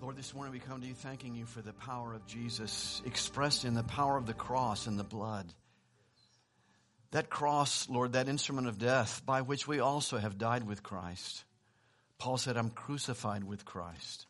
Lord, this morning we come to you thanking you for the power of Jesus expressed in the power of the cross and the blood. That cross, Lord, that instrument of death by which we also have died with Christ. Paul said, I'm crucified with Christ.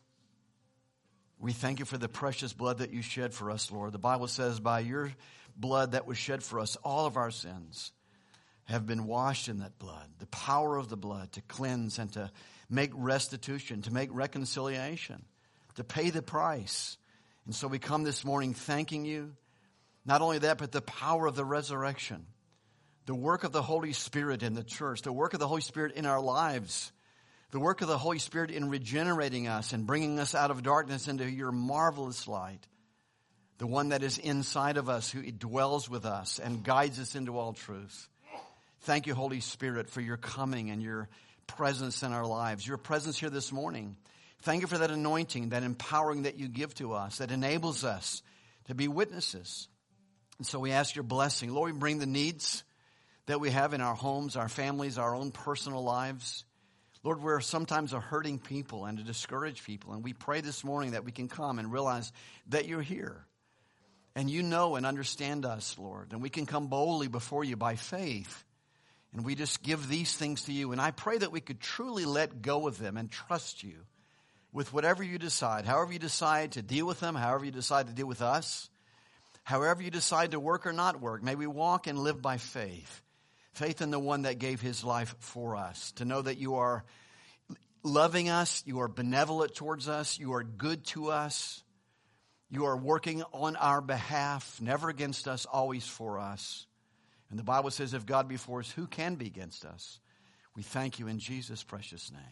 We thank you for the precious blood that you shed for us, Lord. The Bible says by your blood that was shed for us, all of our sins have been washed in that blood. The power of the blood to cleanse and to make restitution, to make reconciliation, to pay the price. And so we come this morning thanking you. Not only that, but the power of the resurrection, the work of the Holy Spirit in the church, the work of the Holy Spirit in our lives, the work of the Holy Spirit in regenerating us and bringing us out of darkness into your marvelous light, the one that is inside of us, who dwells with us and guides us into all truth. Thank you, Holy Spirit, for your coming and your presence in our lives, your presence here this morning. Thank you for that anointing, that empowering that you give to us, that enables us to be witnesses. And so we ask your blessing. Lord, we bring the needs that we have in our homes, our families, our own personal lives. Lord, we're sometimes a hurting people and a discouraged people. And we pray this morning that we can come and realize that you're here. And you know and understand us, Lord. And we can come boldly before you by faith. And we just give these things to you. And I pray that we could truly let go of them and trust you with whatever you decide, however you decide to deal with them, however you decide to deal with us, however you decide to work or not work. May we walk and live by faith. Faith in the one that gave his life for us. To know that you are loving us, you are benevolent towards us, you are good to us, you are working on our behalf, never against us, always for us. And the Bible says, if God be for us, who can be against us? We thank you in Jesus' precious name.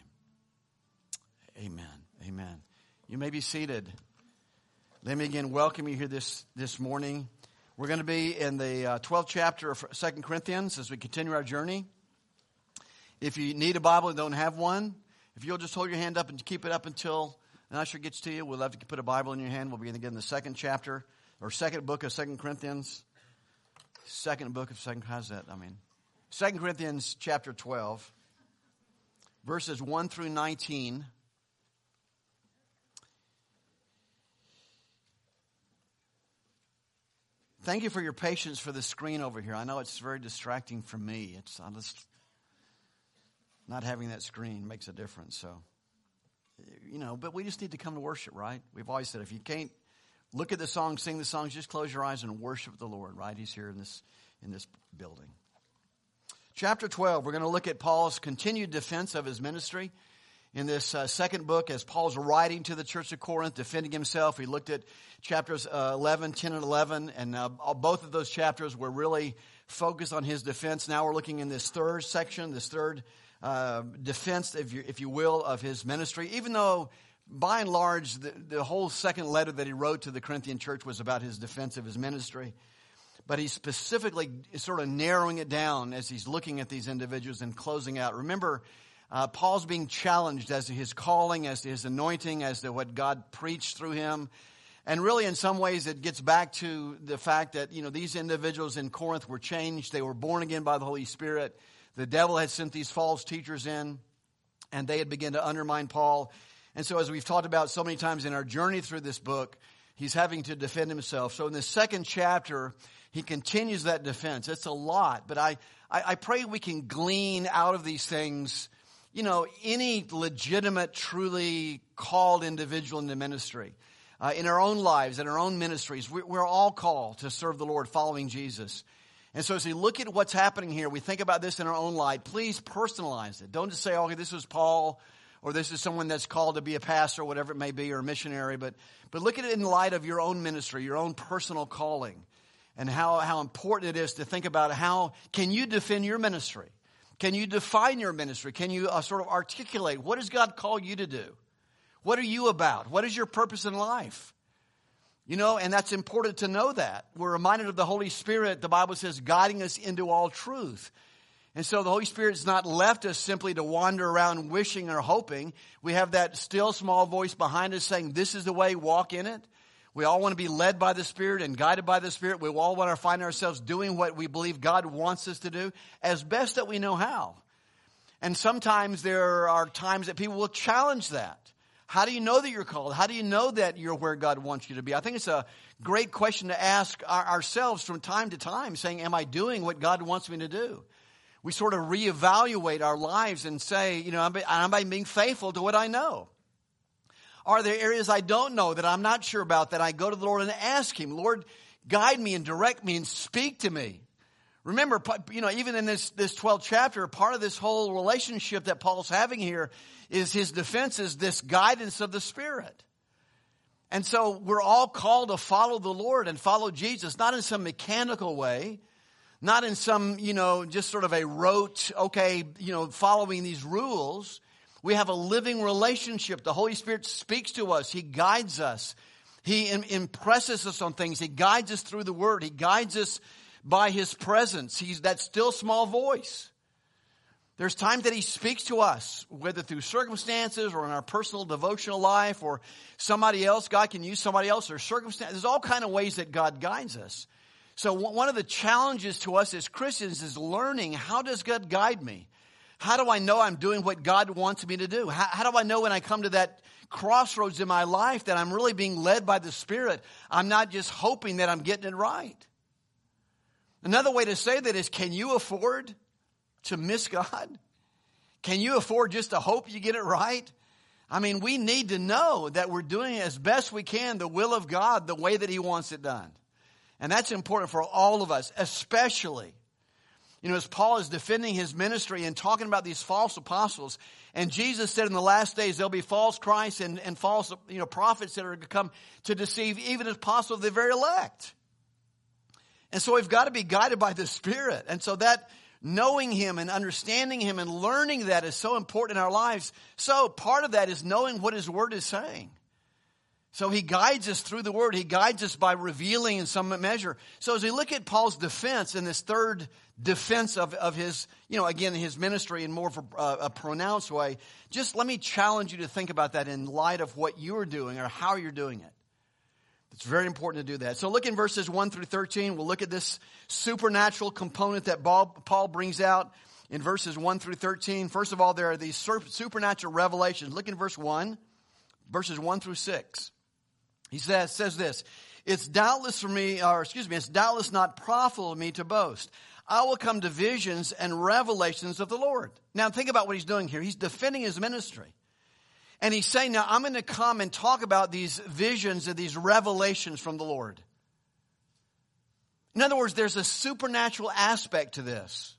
Amen. Amen. You may be seated. Let me again welcome you here this morning. We're going to be in the 12th chapter of 2 Corinthians as we continue our journey. If you need a Bible and don't have one, if you'll just hold your hand up and keep it up until an usher gets to you, we'll love to put a Bible in your hand. We'll begin again the second chapter, or second book of 2 Corinthians. Second book of 2 Corinthians chapter 12, verses 1 through 19. Thank you for your patience for the screen over here. I know it's very distracting for me. I'm just not having that screen makes a difference. So, but we just need to come to worship, right? We've always said if you can't look at the songs, sing the songs, just close your eyes and worship the Lord, right? He's here in this building. Chapter 12, we're going to look at Paul's continued defense of his ministry. In this second book, as Paul's writing to the church of Corinth, defending himself, we looked at chapters 10 and 11, and both of those chapters were really focused on his defense. Now we're looking in this third section, this third defense, if you will, of his ministry. Even though, by and large, the whole second letter that he wrote to the Corinthian church was about his defense of his ministry. But he's specifically sort of narrowing it down as he's looking at these individuals and closing out. Remember, Paul's being challenged as to his calling, as to his anointing, as to what God preached through him. And really, in some ways, it gets back to the fact that, these individuals in Corinth were changed. They were born again by the Holy Spirit. The devil had sent these false teachers in, and they had begun to undermine Paul. And so, as we've talked about so many times in our journey through this book, he's having to defend himself. So in the second chapter, he continues that defense. It's a lot, but I pray we can glean out of these things, any legitimate, truly called individual in the ministry. In our own lives, in our own ministries, we're all called to serve the Lord following Jesus. And so as we look at what's happening here, we think about this in our own light. Please personalize it. Don't just say, okay, this was Paul, or this is someone that's called to be a pastor, or whatever it may be, or a missionary. But look at it in light of your own ministry, your own personal calling, and how important it is to think about how can you defend your ministry? Can you define your ministry? Can you sort of articulate what does God call you to do? What are you about? What is your purpose in life? And that's important to know that. We're reminded of the Holy Spirit, the Bible says, guiding us into all truth. And so the Holy Spirit's not left us simply to wander around wishing or hoping. We have that still small voice behind us saying, this is the way, walk in it. We all want to be led by the Spirit and guided by the Spirit. We all want to find ourselves doing what we believe God wants us to do as best that we know how. And sometimes there are times that people will challenge that. How do you know that you're called? How do you know that you're where God wants you to be? I think it's a great question to ask ourselves from time to time, saying, am I doing what God wants me to do? We sort of reevaluate our lives and say, am I being faithful to what I know? Are there areas I don't know that I'm not sure about that I go to the Lord and ask Him, Lord, guide me and direct me and speak to me? Remember, even in this 12th chapter, part of this whole relationship that Paul's having here is his defense is this guidance of the Spirit. And so we're all called to follow the Lord and follow Jesus, not in some mechanical way, not in some, just sort of a rote, following these rules. We have a living relationship. The Holy Spirit speaks to us. He guides us. He impresses us on things. He guides us through the Word. He guides us by His presence. He's that still small voice. There's times that He speaks to us, whether through circumstances or in our personal devotional life or somebody else. God can use somebody else or circumstances. There's all kinds of ways that God guides us. So one of the challenges to us as Christians is learning, how does God guide me? How do I know I'm doing what God wants me to do? How do I know when I come to that crossroads in my life that I'm really being led by the Spirit? I'm not just hoping that I'm getting it right. Another way to say that is, can you afford to miss God? Can you afford just to hope you get it right? I mean, we need to know that we're doing as best we can the will of God the way that He wants it done. And that's important for all of us, especially, as Paul is defending his ministry and talking about these false apostles. And Jesus said in the last days there'll be false Christs and false prophets that are going to come to deceive even as possible the very elect. And so we've got to be guided by the Spirit. And so that knowing Him and understanding Him and learning that is so important in our lives. So part of that is knowing what His Word is saying. So He guides us through the Word. He guides us by revealing in some measure. So as we look at Paul's defense in this third defense of his, again, his ministry in more of a pronounced way, just let me challenge you to think about that in light of what you're doing or how you're doing it. It's very important to do that. So look in verses 1 through 13. We'll look at this supernatural component that Paul brings out in verses 1 through 13. First of all, there are these supernatural revelations. Look in verses 1 through 6. He says this, it's doubtless not profitable to me to boast. I will come to visions and revelations of the Lord. Now think about what he's doing here. He's defending his ministry. And he's saying, now I'm going to come and talk about these visions and these revelations from the Lord. In other words, there's a supernatural aspect to this.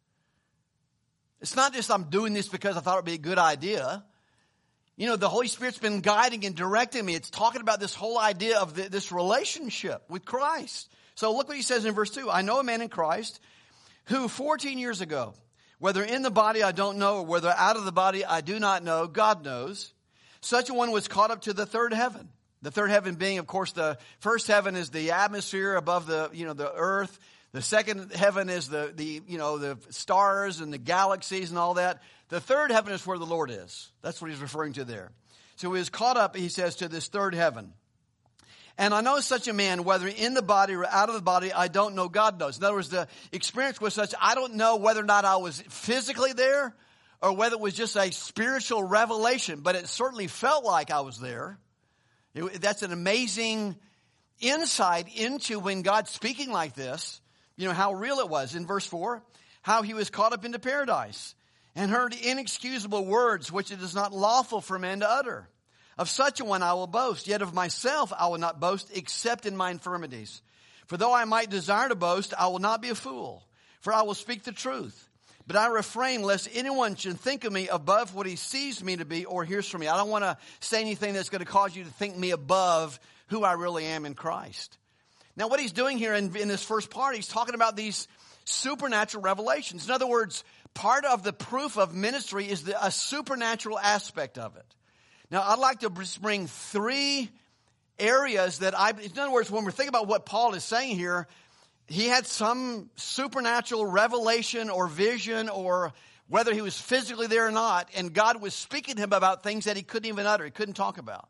It's not just I'm doing this because I thought it would be a good idea. The Holy Spirit's been guiding and directing me. It's talking about this whole idea of this relationship with Christ. So look what he says in verse 2. I know a man in Christ who 14 years ago, whether in the body I don't know, or whether out of the body I do not know, God knows, such a one was caught up to the third heaven. The third heaven being, of course, the first heaven is the atmosphere above the earth. The second heaven is the stars and the galaxies and all that. The third heaven is where the Lord is. That's what he's referring to there. So he was caught up, he says, to this third heaven. And I know such a man, whether in the body or out of the body, I don't know, God knows. In other words, the experience was such, I don't know whether or not I was physically there or whether it was just a spiritual revelation, but it certainly felt like I was there. That's an amazing insight into when God's speaking like this, how real it was. In verse 4, how he was caught up into paradise and heard inexcusable words which it is not lawful for man to utter. Of such a one I will boast, yet of myself I will not boast except in my infirmities. For though I might desire to boast, I will not be a fool, for I will speak the truth. But I refrain lest anyone should think of me above what he sees me to be or hears from me. I don't want to say anything that's going to cause you to think me above who I really am in Christ. Now what he's doing here in this first part, he's talking about these supernatural revelations. In other words, part of the proof of ministry is a supernatural aspect of it. Now, I'd like to bring three areas in other words, when we're thinking about what Paul is saying here, he had some supernatural revelation or vision, or whether he was physically there or not, and God was speaking to him about things that he couldn't even utter, he couldn't talk about.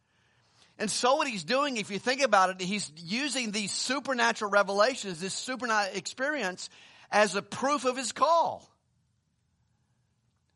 And so what he's doing, if you think about it, he's using these supernatural revelations, this supernatural experience, as a proof of his call.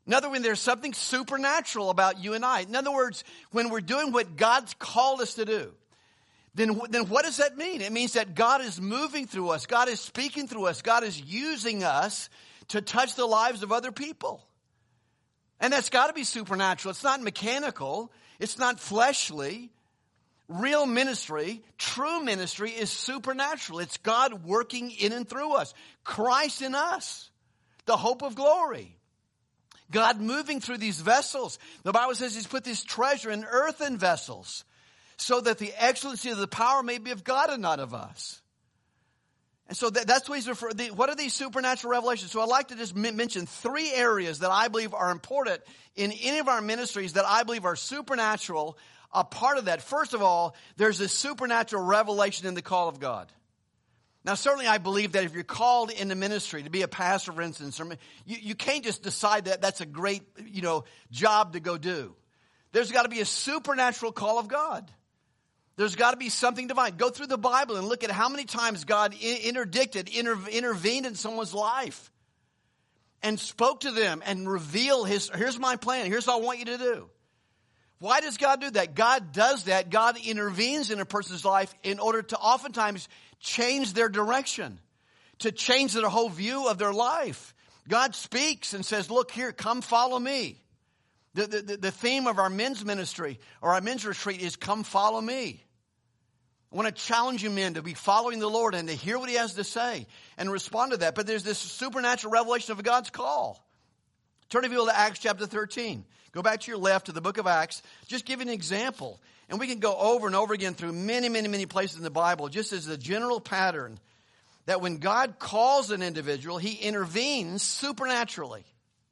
In other words, there's something supernatural about you and I. In other words, when we're doing what God's called us to do, then what does that mean? It means that God is moving through us. God is speaking through us. God is using us to touch the lives of other people. And that's got to be supernatural. It's not mechanical. It's not fleshly. Real ministry, true ministry is supernatural. It's God working in and through us. Christ in us, the hope of glory. God moving through these vessels. The Bible says He's put this treasure in earthen vessels so that the excellency of the power may be of God and not of us. And so that's what He's referring to. What are these supernatural revelations? So I'd like to just mention 3 areas that I believe are important in any of our ministries that I believe are supernatural. A part of that, first of all, there's this supernatural revelation in the call of God. Now, certainly I believe that if you're called into ministry, to be a pastor, for instance, you can't just decide that that's a great, job to go do. There's got to be a supernatural call of God. There's got to be something divine. Go through the Bible and look at how many times God intervened in someone's life and spoke to them and revealed here's my plan, here's what I want you to do. Why does God do that? God does that. God intervenes in a person's life in order to oftentimes change their direction, to change their whole view of their life. God speaks and says, look here, come follow me. The theme of our men's ministry or our men's retreat is come follow me. I want to challenge you men to be following the Lord and to hear what He has to say and respond to that. But there's this supernatural revelation of God's call. Turn if you will to Acts chapter 13. Go back to your left to the book of Acts. Just give you an example. And we can go over and over again through many, many, many places in the Bible just as a general pattern that when God calls an individual, He intervenes supernaturally.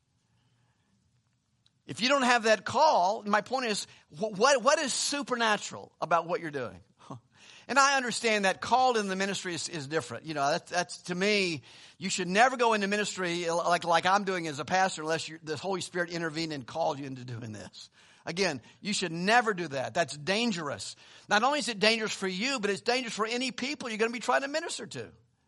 If you don't have that call, my point is, what is supernatural about what you're doing? And I understand that called in the ministry is different. That's to me, you should never go into ministry like I'm doing as a pastor unless the Holy Spirit intervened and called you into doing this. Again, you should never do that. That's dangerous. Not only is it dangerous for you, but it's dangerous for any people you're going to be trying to minister to.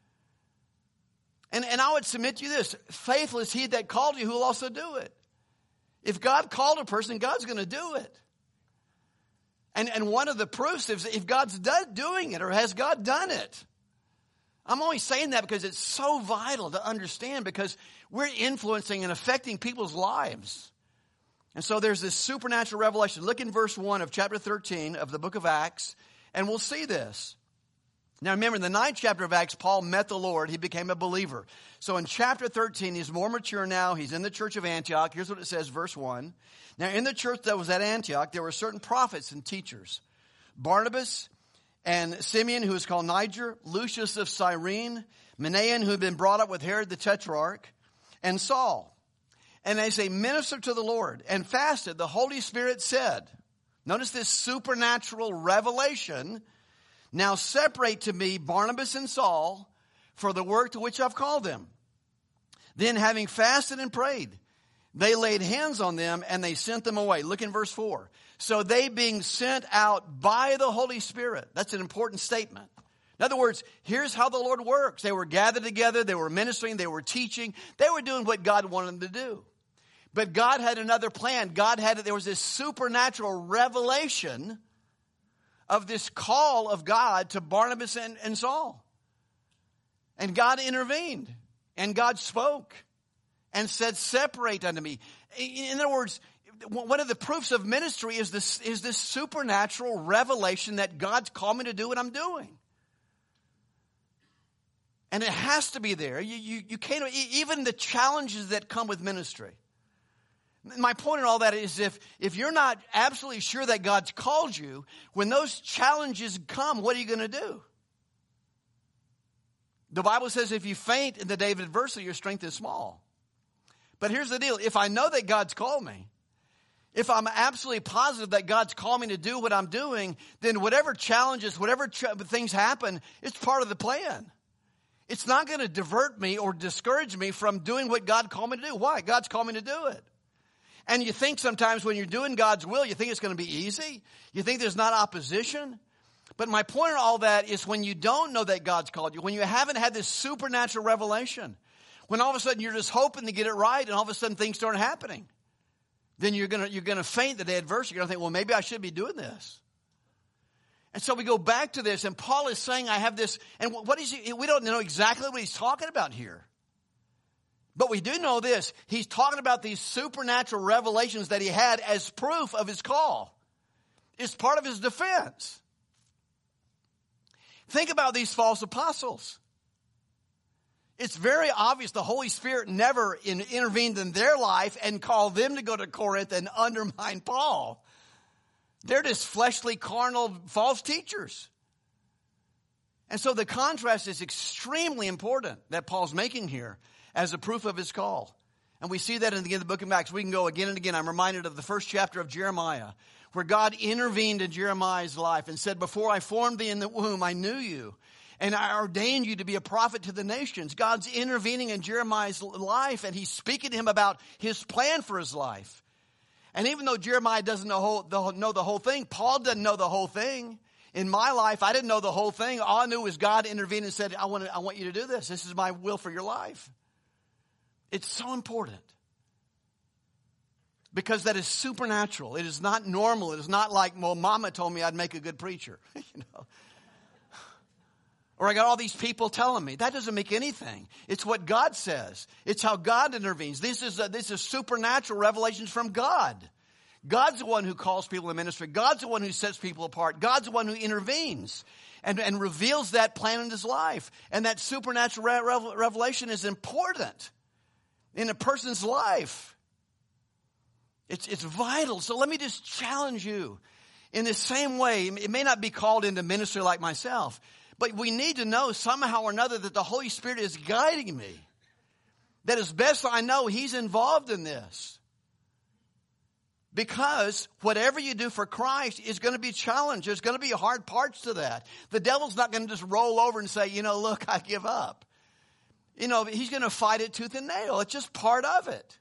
And I would submit to you this, faithful is He that called you who will also do it. If God called a person, God's going to do it. And one of the proofs is if God's doing it or has God done it. I'm only saying that because it's so vital to understand because we're influencing and affecting people's lives. And so there's this supernatural revelation. Look in verse 1 of chapter 13 of the book of Acts, and we'll see this. Now remember, in the 9th chapter of Acts, Paul met the Lord. He became a believer. So in chapter 13, he's more mature now. He's in the church of Antioch. Here's what it says, verse 1. Now in the church that was at Antioch, there were certain prophets and teachers. Barnabas and Simeon, who was called Niger, Lucius of Cyrene, Manaen, who had been brought up with Herod the Tetrarch, and Saul. And as they ministered to the Lord and fasted, the Holy Spirit said, notice this supernatural revelation, now separate to me Barnabas and Saul for the work to which I've called them. Then having fasted and prayed, they laid hands on them and they sent them away. Look in verse 4. So they being sent out by the Holy Spirit. That's an important statement. In other words, here's how the Lord works. They were gathered together. They were ministering. They were teaching. They were doing what God wanted them to do. But God had another plan. There was this supernatural revelation of this call of God to Barnabas and Saul. And God intervened. And God spoke. And said, separate unto me. In other words, one of the proofs of ministry is this supernatural revelation that God's called me to do what I'm doing. And it has to be there. You can't, even the challenges that come with ministry. My point in all that is if you're not absolutely sure that God's called you, when those challenges come, what are you going to do? The Bible says if you faint in the day of adversity, your strength is small. But here's the deal. If I know that God's called me, if I'm absolutely positive that God's called me to do what I'm doing, then whatever challenges, whatever things happen, it's part of the plan. It's not going to divert me or discourage me from doing what God called me to do. Why? God's called me to do it. And you think sometimes when you're doing God's will, you think it's going to be easy. You think there's not opposition. But my point in all that is when you don't know that God's called you, when you haven't had this supernatural revelation, When all of a sudden you're just hoping to get it right, and all of a sudden things start happening. Then you're gonna faint the day of adversity. You're gonna think, well, maybe I should be doing this. And so we go back to this, and Paul is saying, I have this, and what is he? We don't know exactly what he's talking about here. But we do know this. He's talking about these supernatural revelations that he had as proof of his call. It's part of his defense. Think about these false apostles. It's very obvious the Holy Spirit never intervened in their life and called them to go to Corinth and undermine Paul. They're just fleshly, carnal, false teachers. And so the contrast is extremely important that Paul's making here as a proof of his call. And we see that in the book of Acts. We can go again and again. I'm reminded of the first chapter of Jeremiah, where God intervened in Jeremiah's life and said, before I formed thee in the womb, I knew you. And I ordained you to be a prophet to the nations. God's intervening in Jeremiah's life, and he's speaking to him about his plan for his life. And even though Jeremiah doesn't know the whole thing, Paul doesn't know the whole thing. In my life, I didn't know the whole thing. All I knew was God intervened and said, I want you to do this. This is my will for your life. It's so important. Because that is supernatural. It is not normal. It is not like, well, Mama told me I'd make a good preacher. Or I got all these people telling me. That doesn't make anything. It's what God says. It's how God intervenes. This is supernatural revelations from God. God's the one who calls people in ministry. God's the one who sets people apart. God's the one who intervenes and reveals that plan in his life. And that supernatural revelation is important in a person's life. It's vital. So let me just challenge you in the same way. It may not be called into ministry like myself, but we need to know somehow or another that the Holy Spirit is guiding me. That as best I know, he's involved in this. Because whatever you do for Christ is going to be challenged. There's going to be hard parts to that. The devil's not going to just roll over and say, look, I give up. He's going to fight it tooth and nail. It's just part of it.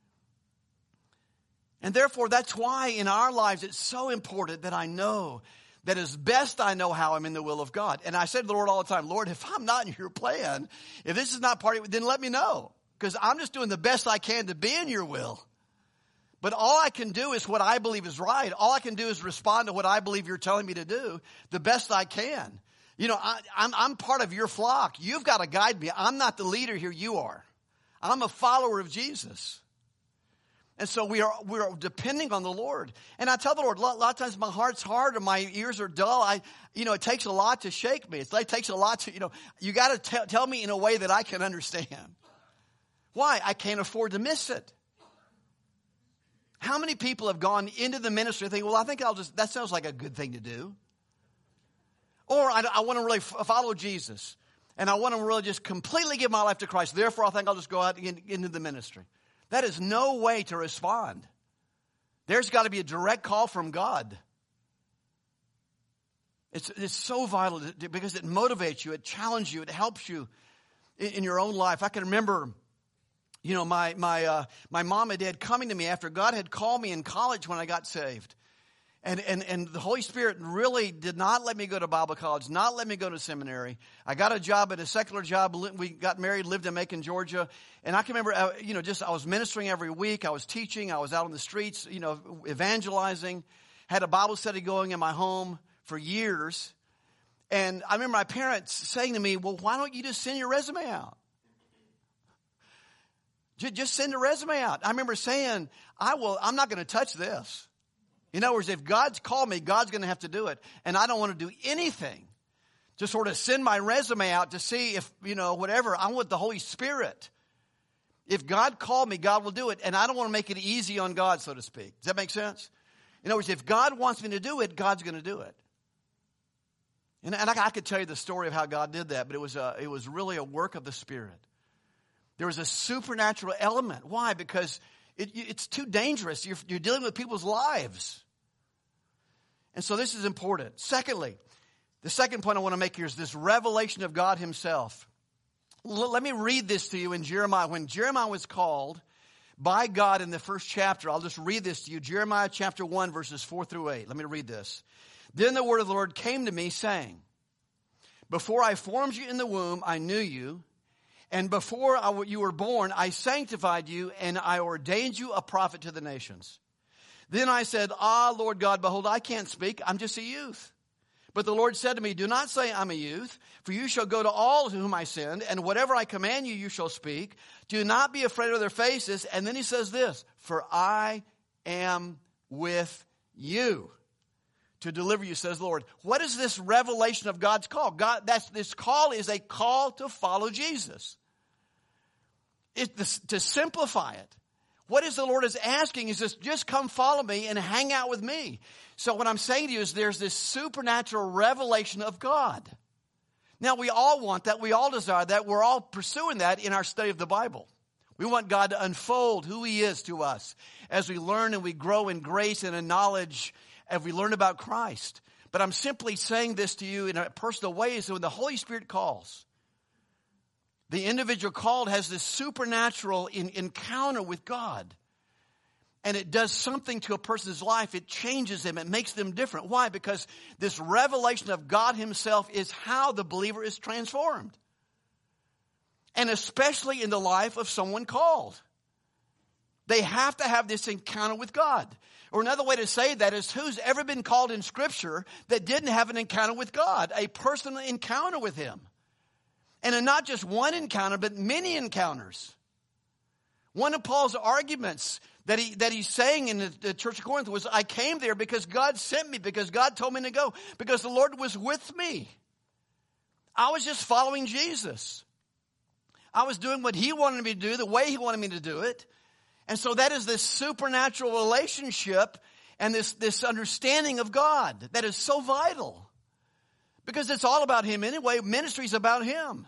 And therefore, that's why in our lives it's so important that I know that as best I know how I'm in the will of God. And I say to the Lord all the time, Lord, if I'm not in your plan, if this is not part of it, then let me know. Because I'm just doing the best I can to be in your will. But all I can do is what I believe is right. All I can do is respond to what I believe you're telling me to do the best I can. I'm part of your flock. You've got to guide me. I'm not the leader here. You are. I'm a follower of Jesus. And so we are depending on the Lord. And I tell the Lord, a lot of times my heart's hard or my ears are dull. It takes a lot to shake me. It takes a lot to, you got to tell me in a way that I can understand. Why? I can't afford to miss it. How many people have gone into the ministry and think, well, I think that sounds like a good thing to do. Or I want to really follow Jesus. And I want to really just completely give my life to Christ. Therefore, I think I'll just go out into the ministry. That is no way to respond. There's got to be a direct call from God. It's so vital because it motivates you, it challenges you, it helps you in your own life. I can remember, my mom and dad coming to me after God had called me in college when I got saved. And the Holy Spirit really did not let me go to Bible college, not let me go to seminary. I got a job at a secular job. We got married, lived in Macon, Georgia. And I can remember, I was ministering every week. I was teaching. I was out on the streets, evangelizing. Had a Bible study going in my home for years. And I remember my parents saying to me, well, why don't you just send your resume out? Just send a resume out. I remember saying, I'm not going to touch this. In other words, if God's called me, God's going to have to do it. And I don't want to do anything to sort of send my resume out to see if, whatever. I want the Holy Spirit. If God called me, God will do it. And I don't want to make it easy on God, so to speak. Does that make sense? In other words, if God wants me to do it, God's going to do it. And I could tell you the story of how God did that, but it was really a work of the Spirit. There was a supernatural element. Why? Because it's too dangerous. You're dealing with people's lives. And so this is important. Secondly, the second point I want to make here is this revelation of God himself. Let me read this to you in Jeremiah. When Jeremiah was called by God in the first chapter, I'll just read this to you. Jeremiah chapter 1, verses 4 through 8. Let me read this. Then the word of the Lord came to me saying, before I formed you in the womb, I knew you. And before you were born, I sanctified you, and I ordained you a prophet to the nations. Then I said, Lord God, behold, I can't speak. I'm just a youth. But the Lord said to me, do not say I'm a youth, for you shall go to all to whom I send, and whatever I command you, you shall speak. Do not be afraid of their faces. And then he says this, for I am with you to deliver you, says the Lord. What is this revelation of God's call? This call is a call to follow Jesus. To simplify it. What is the Lord is asking is this, just come follow me and hang out with me. So what I'm saying to you is there's this supernatural revelation of God. Now we all want that. We all desire that. We're all pursuing that in our study of the Bible. We want God to unfold who he is to us as we learn and we grow in grace and in knowledge as we learn about Christ. But I'm simply saying this to you in a personal way is that when the Holy Spirit calls, the individual called has this supernatural encounter with God. And it does something to a person's life. It changes them. It makes them different. Why? Because this revelation of God himself is how the believer is transformed. And especially in the life of someone called. They have to have this encounter with God. Or another way to say that is who's ever been called in Scripture that didn't have an encounter with God? A personal encounter with him. And not just one encounter, but many encounters. One of Paul's arguments that he's saying in the church of Corinth was, I came there because God sent me, because God told me to go, because the Lord was with me. I was just following Jesus. I was doing what he wanted me to do, the way he wanted me to do it. And so that is this supernatural relationship and this understanding of God that is so vital. Because it's all about him anyway. Ministry is about him.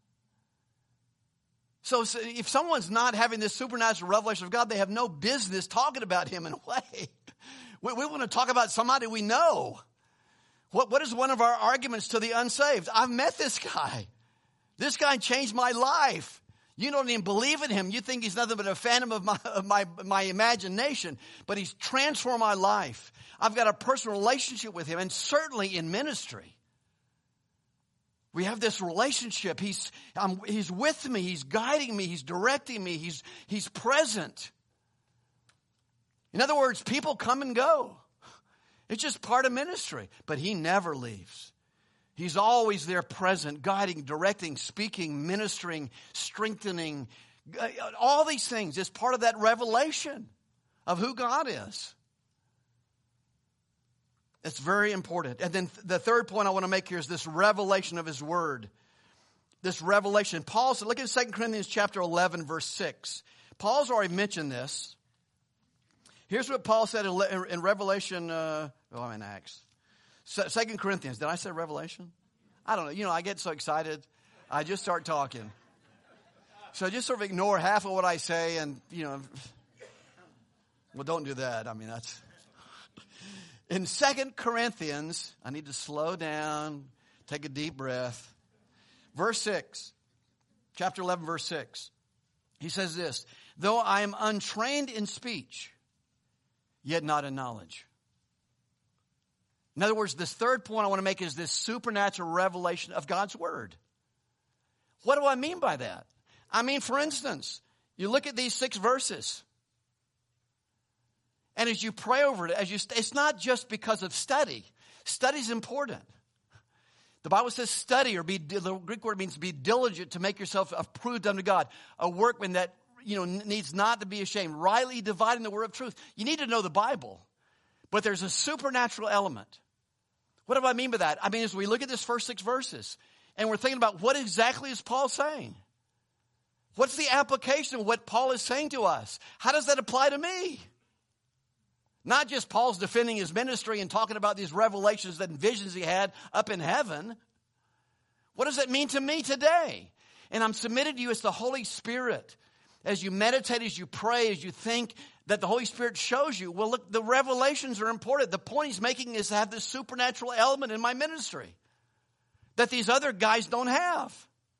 So if someone's not having this supernatural revelation of God, they have no business talking about him in a way. We want to talk about somebody we know. What is one of our arguments to the unsaved? I've met this guy. This guy changed my life. You don't even believe in him. You think he's nothing but a phantom of my imagination. But he's transformed my life. I've got a personal relationship with him, and certainly in ministry. We have this relationship. He's with me. He's guiding me. He's directing me. He's present. In other words, people come and go. It's just part of ministry. But he never leaves. He's always there present, guiding, directing, speaking, ministering, strengthening. All these things is part of that revelation of who God is. It's very important. And then the third point I want to make here is this revelation of his word. This revelation. Paul said, look at 2 Corinthians chapter 11, verse 6. Paul's already mentioned this. Here's what Paul said in Revelation, I'm in Acts. 2 Corinthians. Did I say Revelation? I don't know. I get so excited. I just start talking. So just sort of ignore half of what I say and, well, don't do that. I mean, that's... In 2 Corinthians, I need to slow down, take a deep breath. Verse 6, chapter 11, verse 6. He says this, though I am untrained in speech, yet not in knowledge. In other words, this third point I want to make is this supernatural revelation of God's word. What do I mean by that? I mean, for instance, you look at these 6 verses. And as you pray over it, it's not just because of study. Study is important. The Bible says study, or the Greek word means be diligent to make yourself approved unto God. A workman that, needs not to be ashamed. Rightly dividing the word of truth. You need to know the Bible. But there's a supernatural element. What do I mean by that? I mean, as we look at this first 6 verses, and we're thinking about what exactly is Paul saying? What's the application of what Paul is saying to us? How does that apply to me? Not just Paul's defending his ministry and talking about these revelations and visions he had up in heaven. What does it mean to me today? And I'm submitted to you as the Holy Spirit. As you meditate, as you pray, as you think, that the Holy Spirit shows you. Well, look, the revelations are important. The point he's making is to have this supernatural element in my ministry that these other guys don't have.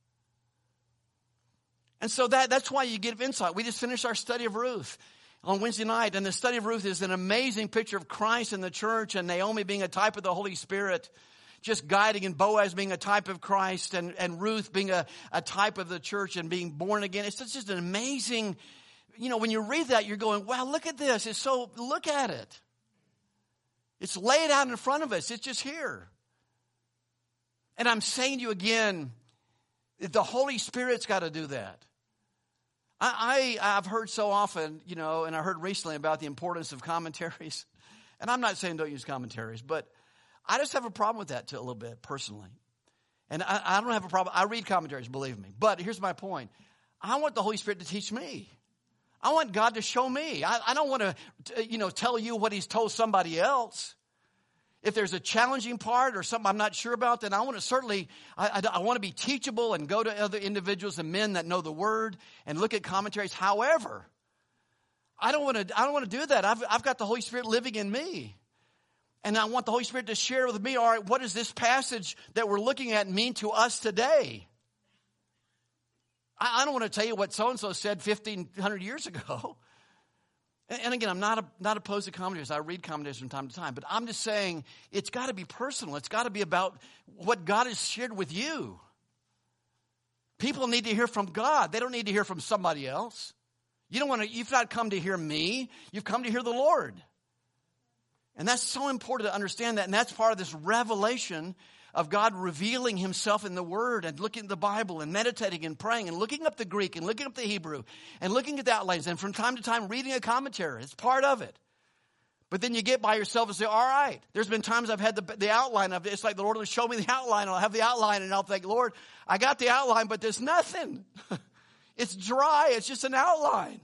And so that's why you get insight. We just finished our study of Ruth on Wednesday night, and the study of Ruth is an amazing picture of Christ and the church and Naomi being a type of the Holy Spirit. just guiding, and Boaz being a type of Christ, and Ruth being a type of the church and being born again. It's just an amazing, when you read that, you're going, wow, look at this. Look at it. It's laid out in front of us. It's just here. And I'm saying to you again, the Holy Spirit's got to do that. I've heard so often, and I heard recently about the importance of commentaries. And I'm not saying don't use commentaries, but I just have a problem with that a little bit personally. And I don't have a problem. I read commentaries, believe me. But here's my point. I want the Holy Spirit to teach me. I want God to show me. I don't want to, tell you what he's told somebody else. If there's a challenging part or something I'm not sure about, then I want to certainly, I want to be teachable and go to other individuals and men that know the word and look at commentaries. However, I don't want to do that. I've got the Holy Spirit living in me. And I want the Holy Spirit to share with me, all right, what does this passage that we're looking at mean to us today? I don't want to tell you what so-and-so said 1,500 years ago. And again, I'm not opposed to commentaries. I read commentaries from time to time. But I'm just saying it's got to be personal. It's got to be about what God has shared with you. People need to hear from God. They don't need to hear from somebody else. You've not come to hear me. You've come to hear the Lord. And that's so important to understand that. And that's part of this revelation of God revealing himself in the Word and looking at the Bible and meditating and praying and looking up the Greek and looking up the Hebrew and looking at the outlines and from time to time reading a commentary. It's part of it. But then you get by yourself and say, all right, there's been times I've had the outline of it. It's like the Lord will show me the outline and I'll have the outline and I'll think, Lord, I got the outline, but there's nothing. It's dry. It's just an outline.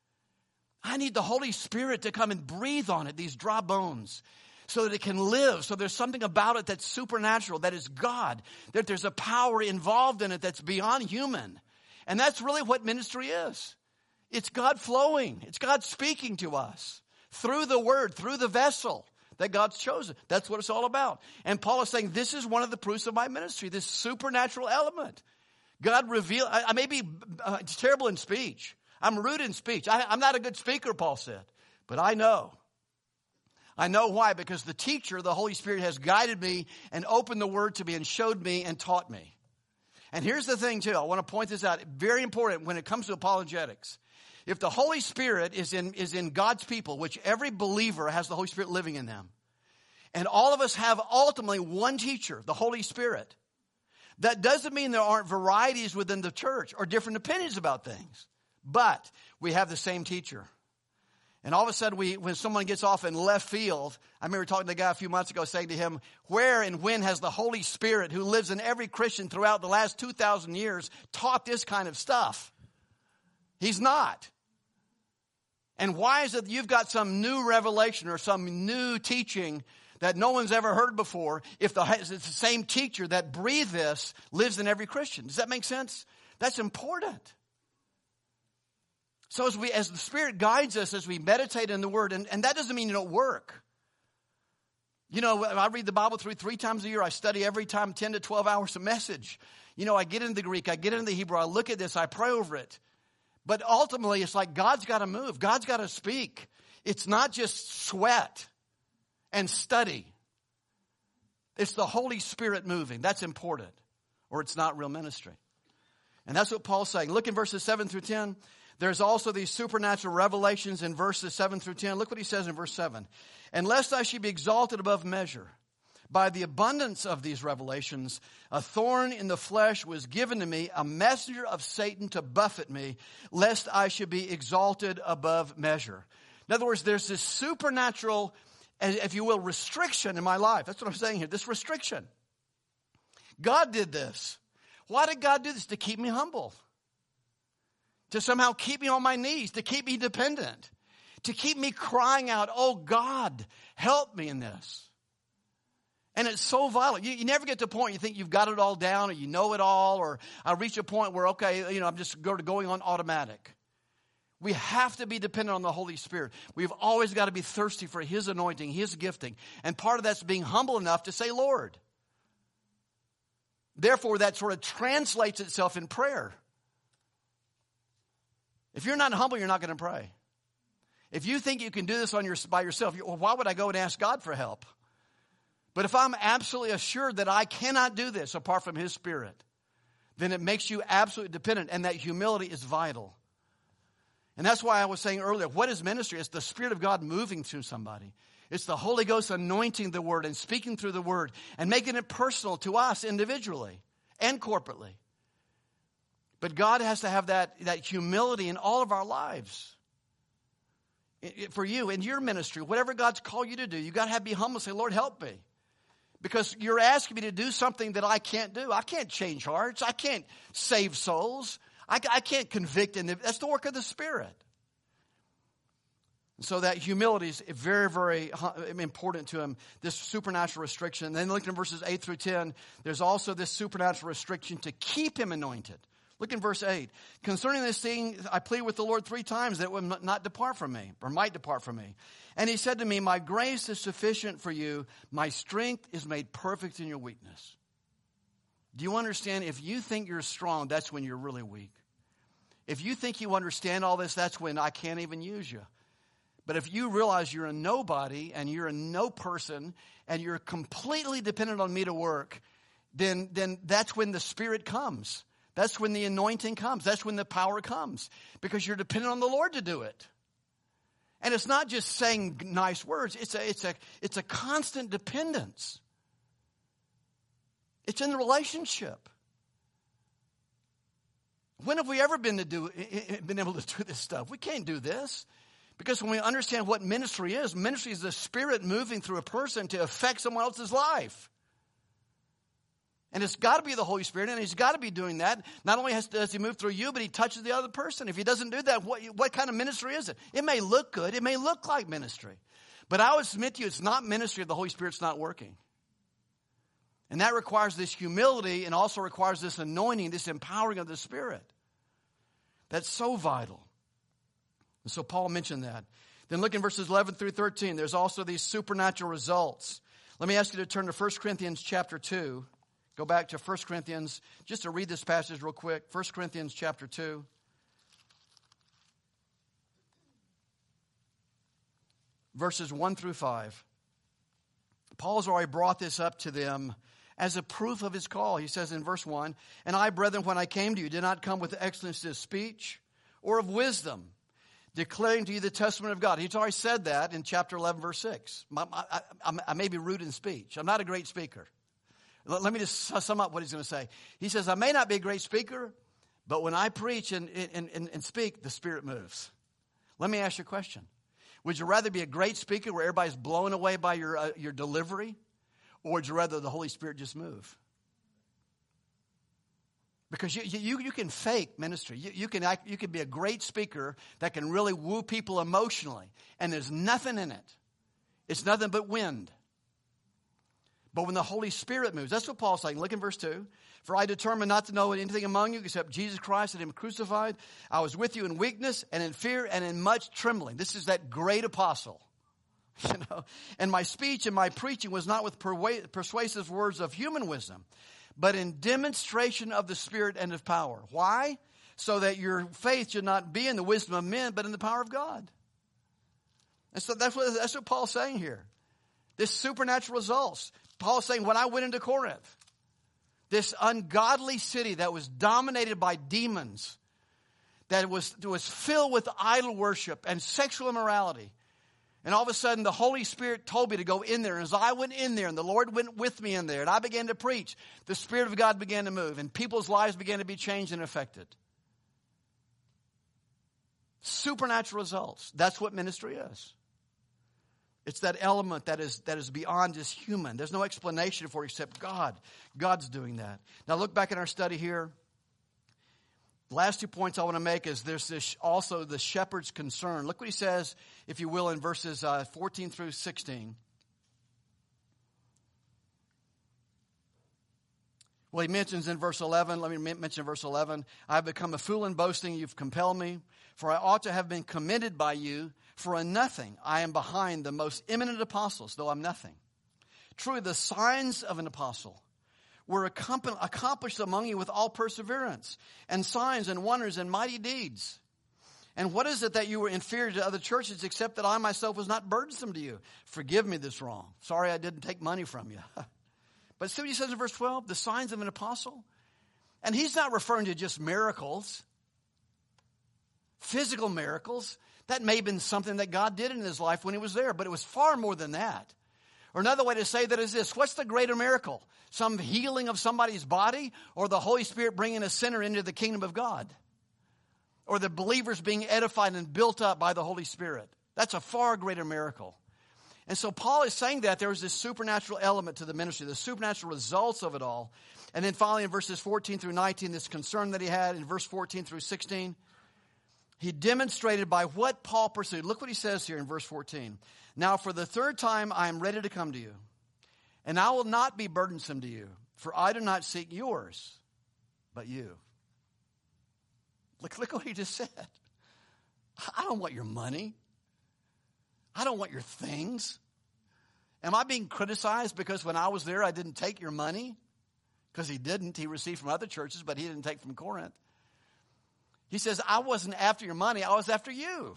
I need the Holy Spirit to come and breathe on it, these dry bones, so that it can live. So there's something about it that's supernatural, that is God, that there's a power involved in it that's beyond human. And that's really what ministry is. It's God flowing. It's God speaking to us through the word, through the vessel that God's chosen. That's what it's all about. And Paul is saying, this is one of the proofs of my ministry, this supernatural element. God revealed, I may be terrible in speech. I'm rude in speech. I'm not a good speaker, Paul said. But I know. I know why, because the teacher, the Holy Spirit, has guided me and opened the word to me and showed me and taught me. And here's the thing, too. I want to point this out. Very important when it comes to apologetics. If the Holy Spirit is in God's people, which every believer has the Holy Spirit living in them, and all of us have ultimately one teacher, the Holy Spirit, that doesn't mean there aren't varieties within the church or different opinions about things. But we have the same teacher. And all of a sudden, when someone gets off in left field, I remember talking to a guy a few months ago saying to him, where and when has the Holy Spirit, who lives in every Christian throughout the last 2,000 years, taught this kind of stuff? He's not. And why is it that you've got some new revelation or some new teaching that no one's ever heard before if it's the same teacher that breathed this lives in every Christian? Does that make sense? That's important. So as the Spirit guides us, as we meditate in the Word, and that doesn't mean you don't work. I read the Bible through 3 times a year. I study every time 10 to 12 hours a message. I get into the Greek, I get into the Hebrew, I look at this, I pray over it. But ultimately, it's like God's got to move. God's got to speak. It's not just sweat and study. It's the Holy Spirit moving. That's important, or it's not real ministry. And that's what Paul's saying. Look in verses 7 through 10. There's also these supernatural revelations in verses 7 through 10. Look what he says in verse 7. And lest I should be exalted above measure, by the abundance of these revelations, a thorn in the flesh was given to me, a messenger of Satan to buffet me, lest I should be exalted above measure. In other words, there's this supernatural, if you will, restriction in my life. That's what I'm saying here, this restriction. God did this. Why did God do this? To keep me humble. To somehow keep me on my knees, to keep me dependent, to keep me crying out, oh God, help me in this. And it's so violent. You never get to a point you think you've got it all down or you know it all, or I reach a point where, okay, I'm just going on automatic. We have to be dependent on the Holy Spirit. We've always got to be thirsty for His anointing, His gifting. And part of that's being humble enough to say, Lord. Therefore, that sort of translates itself in prayer. If you're not humble, you're not going to pray. If you think you can do this by yourself, why would I go and ask God for help? But if I'm absolutely assured that I cannot do this apart from His Spirit, then it makes you absolutely dependent, and that humility is vital. And that's why I was saying earlier, what is ministry? It's the Spirit of God moving through somebody. It's the Holy Ghost anointing the Word and speaking through the Word and making it personal to us individually and corporately. But God has to have that humility in all of our lives. For you, in your ministry, whatever God's called you to do, you got to be humble and say, Lord, help me. Because you're asking me to do something that I can't do. I can't change hearts. I can't save souls. I can't convict. That's the work of the Spirit. So that humility is very, very important to him, this supernatural restriction. And then looking at verses 8 through 10, there's also this supernatural restriction to keep him anointed. Look in verse 8. Concerning this thing, I plead with the Lord 3 times that it would not depart from me, or might depart from me. And he said to me, my grace is sufficient for you. My strength is made perfect in your weakness. Do you understand? If you think you're strong, that's when you're really weak. If you think you understand all this, that's when I can't even use you. But if you realize you're a nobody and you're a no person and you're completely dependent on me to work, then that's when the Spirit comes. That's when the anointing comes. That's when the power comes. Because you're dependent on the Lord to do it. And it's not just saying nice words. It's a constant dependence. It's in the relationship. When have we ever been able to do this stuff? We can't do this. Because when we understand what ministry is the Spirit moving through a person to affect someone else's life. And it's got to be the Holy Spirit, and He's got to be doing that. Not only does He move through you, but He touches the other person. If He doesn't do that, what kind of ministry is it? It may look good. It may look like ministry. But I would submit to you, it's not ministry if the Holy Spirit's not working. And that requires this humility and also requires this anointing, this empowering of the Spirit. That's so vital. And so Paul mentioned that. Then look in verses 11 through 13. There's also these supernatural results. Let me ask you to turn to 1 Corinthians chapter 2. Go back to 1 Corinthians, just to read this passage real quick. 1 Corinthians chapter 2. Verses 1 through 5. Paul's already brought this up to them as a proof of his call. He says in verse 1, and I, brethren, when I came to you, did not come with excellency of speech or of wisdom, declaring to you the testimony of God. He's already said that in chapter 11, verse 6. I may be rude in speech. I'm not a great speaker. Let me just sum up what he's going to say. He says, I may not be a great speaker, but when I preach and speak, the Spirit moves. Let me ask you a question. Would you rather be a great speaker where everybody's blown away by your delivery? Or would you rather the Holy Spirit just move? Because you can fake ministry. You can be a great speaker that can really woo people emotionally. And there's nothing in it. It's nothing but wind. But when the Holy Spirit moves, that's what Paul's saying. Look in verse 2. For I determined not to know anything among you except Jesus Christ and Him crucified. I was with you in weakness and in fear and in much trembling. This is that great apostle. And my speech and my preaching was not with persuasive words of human wisdom, but in demonstration of the Spirit and of power. Why? So that your faith should not be in the wisdom of men, but in the power of God. And so that's what Paul's saying here. This supernatural results. Paul's saying, when I went into Corinth, this ungodly city that was dominated by demons, that was filled with idol worship and sexual immorality. And all of a sudden, the Holy Spirit told me to go in there. And as I went in there, and the Lord went with me in there, and I began to preach, the Spirit of God began to move, and people's lives began to be changed and affected. Supernatural results. That's what ministry is. It's that element that is beyond just human. There's no explanation for it except God. God's doing that. Now look back in our study here. The last 2 points I want to make is there's this also the shepherd's concern. Look what he says, if you will, in verses 14 through 16. Well, he mentions in verse 11, let me mention verse 11, I have become a fool in boasting, you've compelled me, for I ought to have been commended by you, for a nothing I am behind the most eminent apostles, though I'm nothing. Truly, the signs of an apostle were accomplished among you with all perseverance, and signs and wonders and mighty deeds. And what is it that you were inferior to other churches, except that I myself was not burdensome to you? Forgive me this wrong. Sorry I didn't take money from you. But see what he says in verse 12? The signs of an apostle. And he's not referring to just miracles, physical miracles. That may have been something that God did in his life when he was there, but it was far more than that. Or another way to say that is this: what's the greater miracle? Some healing of somebody's body, or the Holy Spirit bringing a sinner into the kingdom of God? Or the believers being edified and built up by the Holy Spirit? That's a far greater miracle. And so Paul is saying that there was this supernatural element to the ministry, the supernatural results of it all. And then finally in verses 14 through 19, this concern that he had in verse 14 through 16, he demonstrated by what Paul pursued. Look what he says here in verse 14. Now for the third time I am ready to come to you, and I will not be burdensome to you, for I do not seek yours, but you. Look what he just said. I don't want your money. I don't want your things. Am I being criticized because when I was there I didn't take your money? Because he didn't. He received from other churches, but he didn't take from Corinth. He says, I wasn't after your money. I was after you.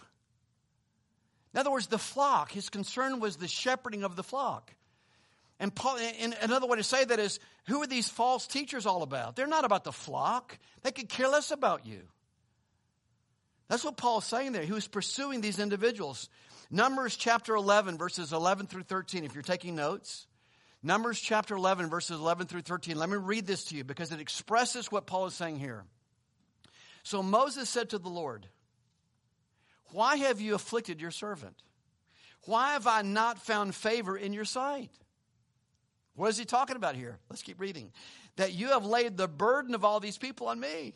In other words, the flock. His concern was the shepherding of the flock. And Paul, and another way to say that is, who are these false teachers all about? They're not about the flock. They could care less about you. That's what Paul's saying there. He was pursuing these individuals. Numbers chapter 11, verses 11 through 13, if you're taking notes. Numbers chapter 11, verses 11 through 13. Let me read this to you because it expresses what Paul is saying here. So Moses said to the Lord, why have you afflicted your servant? Why have I not found favor in your sight? What is he talking about here? Let's keep reading. That you have laid the burden of all these people on me.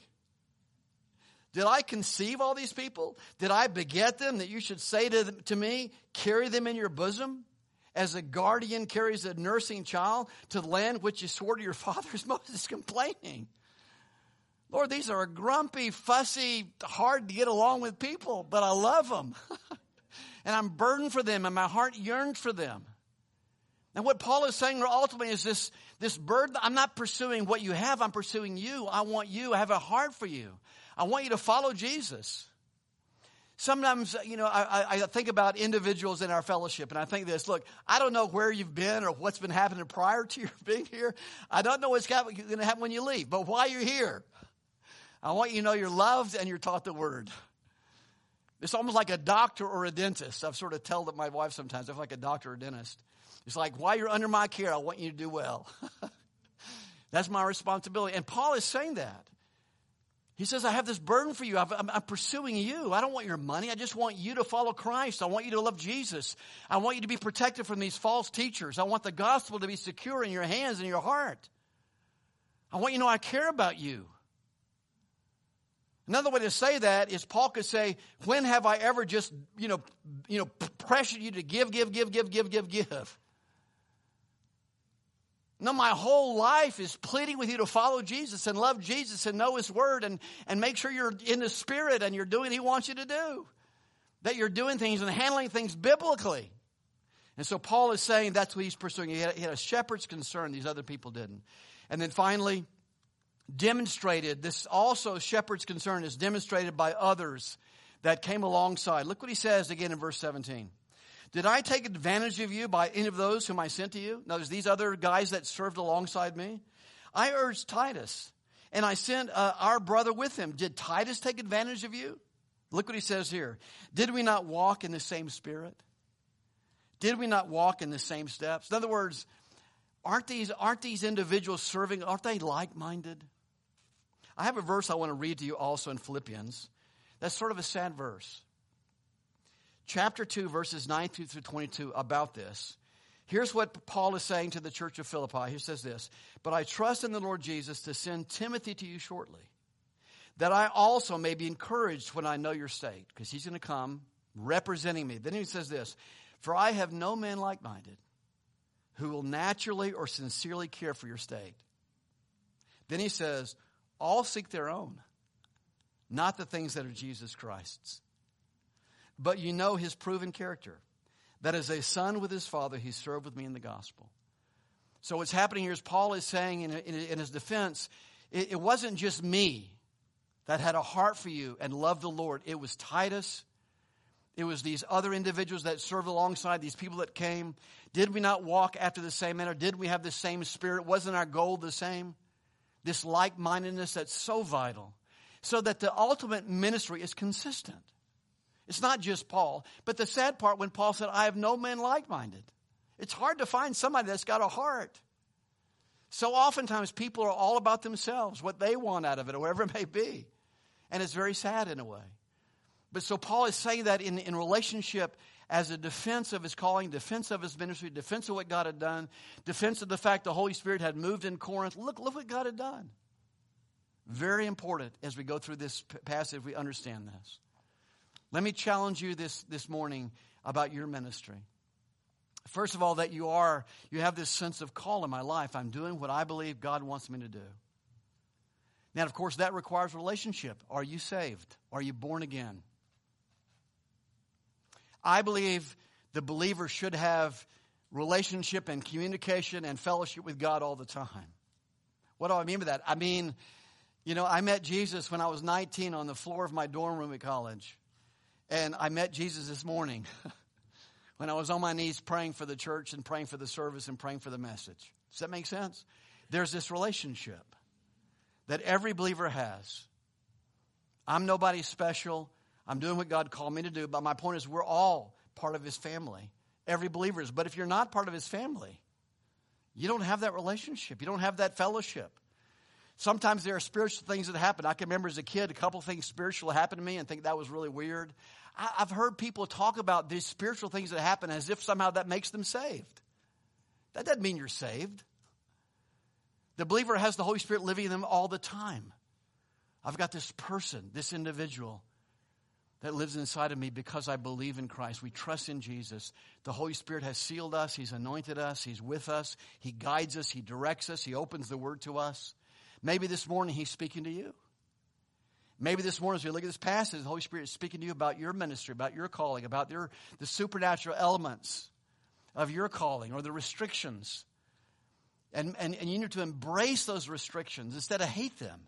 Did I conceive all these people? Did I beget them that you should say to me, carry them in your bosom? As a guardian carries a nursing child to the land which you swore to your fathers? Moses is complaining. Lord, these are grumpy, fussy, hard to get along with people, but I love them. And I'm burdened for them, and my heart yearns for them. And what Paul is saying ultimately is this burden. I'm not pursuing what you have. I'm pursuing you. I want you. I have a heart for you. I want you to follow Jesus. Sometimes, I think about individuals in our fellowship, and I think this: look, I don't know where you've been or what's been happening prior to your being here. I don't know what's going to happen when you leave, but while you're here, I want you to know you're loved and you're taught the word. It's almost like a doctor or a dentist. I've sort of told my wife sometimes, I feel like a doctor or a dentist. It's like, while you're under my care, I want you to do well. That's my responsibility. And Paul is saying that. He says, I have this burden for you. I'm pursuing you. I don't want your money. I just want you to follow Christ. I want you to love Jesus. I want you to be protected from these false teachers. I want the gospel to be secure in your hands and your heart. I want you to know I care about you. Another way to say that is Paul could say, when have I ever just, pressured you to give? No, my whole life is pleading with you to follow Jesus and love Jesus and know his word and make sure you're in the spirit and you're doing what he wants you to do. That you're doing things and handling things biblically. And so Paul is saying that's what he's pursuing. He had a shepherd's concern these other people didn't. And then finally, demonstrated, this also shepherd's concern is demonstrated by others that came alongside. Look what he says again in verse 17. Did I take advantage of you by any of those whom I sent to you? Notice these other guys that served alongside me. I urged Titus, and I sent our brother with him. Did Titus take advantage of you? Look what he says here. Did we not walk in the same spirit? Did we not walk in the same steps? In other words, aren't these individuals serving, aren't they like-minded? I have a verse I want to read to you also in Philippians. That's sort of a sad verse. Chapter 2, verses 19 through 22 about this. Here's what Paul is saying to the church of Philippi. He says this, but I trust in the Lord Jesus to send Timothy to you shortly, that I also may be encouraged when I know your state, because he's going to come representing me. Then he says this, for I have no man like-minded who will naturally or sincerely care for your state. Then he says, all seek their own, not the things that are Jesus Christ's. But you know his proven character, that as a son with his father, he served with me in the gospel. So what's happening here is Paul is saying in his defense, it wasn't just me that had a heart for you and loved the Lord. It was Titus. It was these other individuals that served alongside, these people that came. Did we not walk after the same manner? Did we have the same spirit? Wasn't our goal the same? This like-mindedness that's so vital. So that the ultimate ministry is consistent. It's not just Paul. But the sad part when Paul said, I have no man like-minded. It's hard to find somebody that's got a heart. So oftentimes people are all about themselves, what they want out of it, or whatever it may be. And it's very sad in a way. But so Paul is saying that in relationship as a defense of his calling, defense of his ministry, defense of what God had done, defense of the fact the Holy Spirit had moved in Corinth. Look what God had done. Very important as we go through this passage, we understand this. Let me challenge you this morning about your ministry. First of all, that you have this sense of call in my life. I'm doing what I believe God wants me to do. Now, of course, that requires relationship. Are you saved? Are you born again? I believe the believer should have relationship and communication and fellowship with God all the time. What do I mean by that? I mean, I met Jesus when I was 19 on the floor of my dorm room at college. And I met Jesus this morning when I was on my knees praying for the church and praying for the service and praying for the message. Does that make sense? There's this relationship that every believer has. I'm nobody special. I'm doing what God called me to do. But my point is we're all part of his family. Every believer is. But if you're not part of his family, you don't have that relationship. You don't have that fellowship. Sometimes there are spiritual things that happen. I can remember as a kid, a couple things spiritual happened to me and think that was really weird. I've heard people talk about these spiritual things that happen as if somehow that makes them saved. That doesn't mean you're saved. The believer has the Holy Spirit living in them all the time. I've got this person, this individual that lives inside of me because I believe in Christ. We trust in Jesus. The Holy Spirit has sealed us. He's anointed us. He's with us. He guides us. He directs us. He opens the Word to us. Maybe this morning he's speaking to you. Maybe this morning as we look at this passage, the Holy Spirit is speaking to you about your ministry, about your calling, about the supernatural elements of your calling or the restrictions. And you need to embrace those restrictions instead of hate them.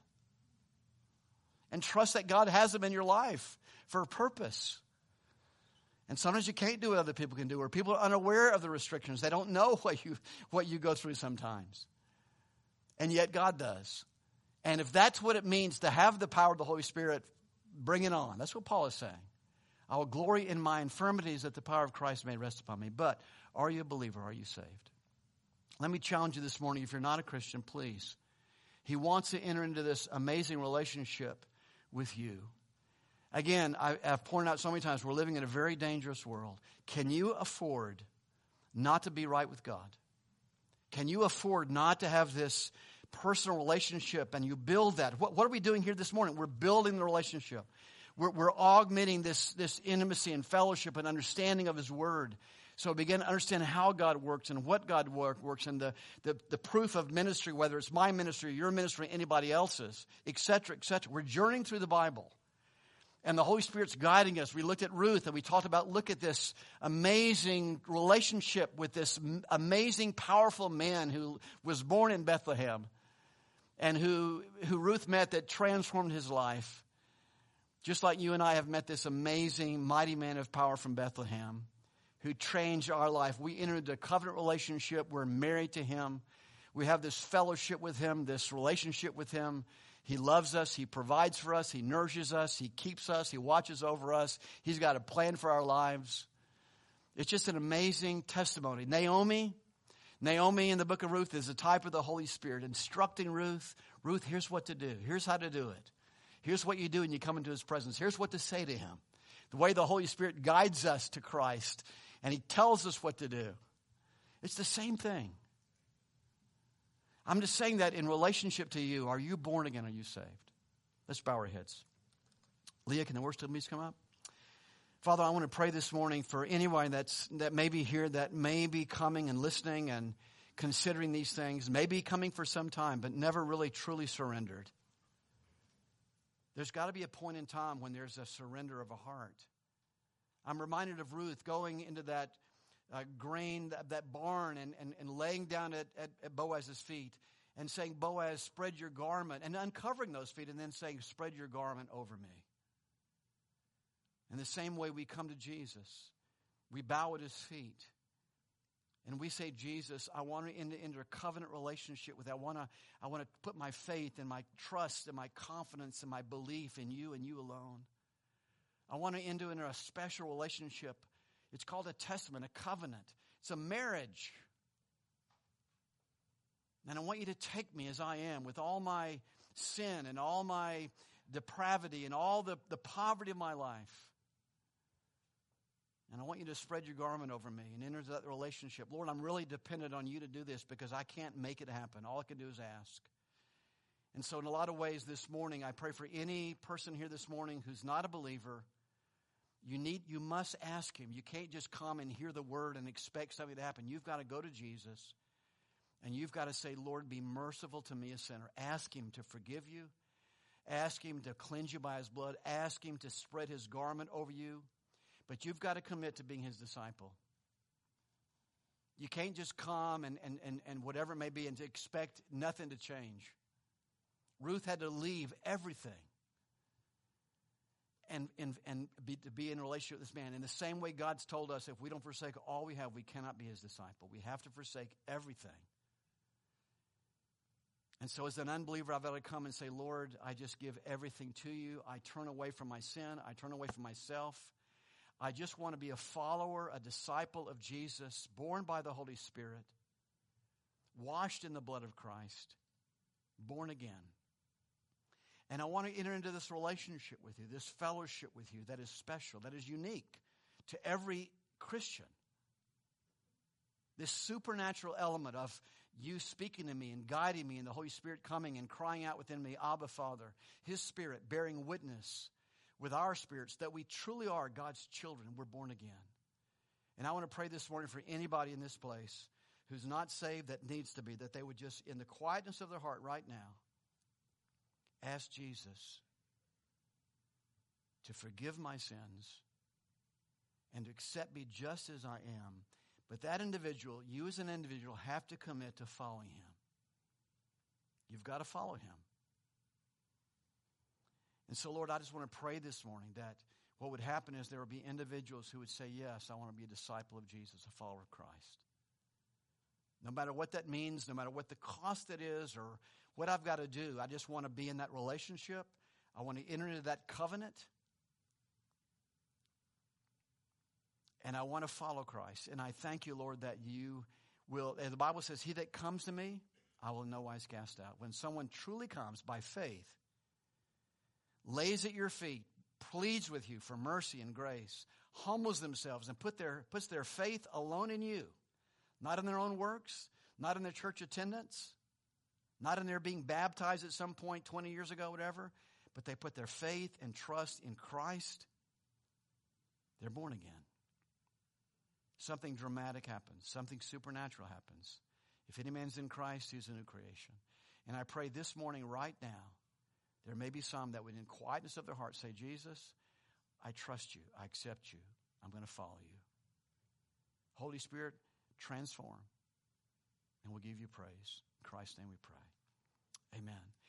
And trust that God has them in your life for a purpose. And sometimes you can't do what other people can do, or people are unaware of the restrictions. They don't know what you go through sometimes. And yet God does. And if that's what it means to have the power of the Holy Spirit, bring it on. That's what Paul is saying. I will glory in my infirmities that the power of Christ may rest upon me. But are you a believer? Are you saved? Let me challenge you this morning. If you're not a Christian, please. He wants to enter into this amazing relationship with you. Again, I've pointed out so many times, we're living in a very dangerous world. Can you afford not to be right with God? Can you afford not to have this personal relationship and you build that? What are we doing here this morning? We're building the relationship. We're augmenting this intimacy and fellowship and understanding of his word. So begin to understand how God works and what God works and the proof of ministry, whether it's my ministry, your ministry, anybody else's, et cetera, et cetera. We're journeying through the Bible. And the Holy Spirit's guiding us. We looked at Ruth and we talked about, look at this amazing relationship with this amazing, powerful man who was born in Bethlehem and who Ruth met that transformed his life. Just like you and I have met this amazing, mighty man of power from Bethlehem who changed our life. We entered into a covenant relationship. We're married to him. We have this fellowship with him, this relationship with him. He loves us. He provides for us. He nourishes us. He keeps us. He watches over us. He's got a plan for our lives. It's just an amazing testimony. Naomi in the book of Ruth is a type of the Holy Spirit instructing Ruth. Ruth, here's what to do. Here's how to do it. Here's what you do when you come into his presence. Here's what to say to him. The way the Holy Spirit guides us to Christ and he tells us what to do. It's the same thing. I'm just saying that in relationship to you. Are you born again? Are you saved? Let's bow our heads. Leah, can the worship team come up? Father, I want to pray this morning for anyone that may be here, that may be coming and listening and considering these things, may be coming for some time, but never really truly surrendered. There's got to be a point in time when there's a surrender of a heart. I'm reminded of Ruth going into that grain, that barn, and laying down at Boaz's feet and saying, Boaz, spread your garment, and uncovering those feet and then saying, spread your garment over me. In the same way we come to Jesus, we bow at his feet. And we say, Jesus, I want to enter a covenant relationship with you. I want to put my faith and my trust and my confidence and my belief in you and you alone. I want to enter into a special relationship. It's called a testament, a covenant. It's a marriage. And I want you to take me as I am with all my sin and all my depravity and all the poverty of my life. And I want you to spread your garment over me and enter into that relationship. Lord, I'm really dependent on you to do this because I can't make it happen. All I can do is ask. And so in a lot of ways this morning, I pray for any person here this morning who's not a believer. You must ask him. You can't just come and hear the word and expect something to happen. You've got to go to Jesus and you've got to say, Lord, be merciful to me, a sinner. Ask him to forgive you. Ask him to cleanse you by his blood. Ask him to spread his garment over you. But you've got to commit to being his disciple. You can't just come and whatever it may be and to expect nothing to change. Ruth had to leave everything and to be in a relationship with this man. In the same way God's told us, if we don't forsake all we have, we cannot be his disciple. We have to forsake everything. And so as an unbeliever, I've got to come and say, Lord, I just give everything to you. I turn away from my sin. I turn away from myself. I just want to be a follower, a disciple of Jesus, born by the Holy Spirit, washed in the blood of Christ, born again. And I want to enter into this relationship with you, this fellowship with you that is special, that is unique to every Christian. This supernatural element of you speaking to me and guiding me and the Holy Spirit coming and crying out within me, Abba, Father, his Spirit bearing witness with our spirits that we truly are God's children. We're born again. And I want to pray this morning for anybody in this place who's not saved that needs to be, that they would just, in the quietness of their heart right now, ask Jesus to forgive my sins and to accept me just as I am. But that individual, you as an individual, have to commit to following him. You've got to follow him. And so, Lord, I just want to pray this morning that what would happen is there would be individuals who would say, yes, I want to be a disciple of Jesus, a follower of Christ. No matter what that means, no matter what the cost it is or what I've got to do, I just want to be in that relationship. I want to enter into that covenant. And I want to follow Christ. And I thank you, Lord, that you will, as the Bible says, he that comes to me, I will in no wise cast out. When someone truly comes by faith, lays at your feet, pleads with you for mercy and grace, humbles themselves and puts their faith alone in you, not in their own works, not in their church attendance, not in their being baptized at some point 20 years ago, whatever, but they put their faith and trust in Christ, they're born again. Something dramatic happens. Something supernatural happens. If any man's in Christ, he's a new creation. And I pray this morning right now, there may be some that would in quietness of their heart say, Jesus, I trust you. I accept you. I'm going to follow you. Holy Spirit, transform. And we'll give you praise. In Christ's name we pray. Amen.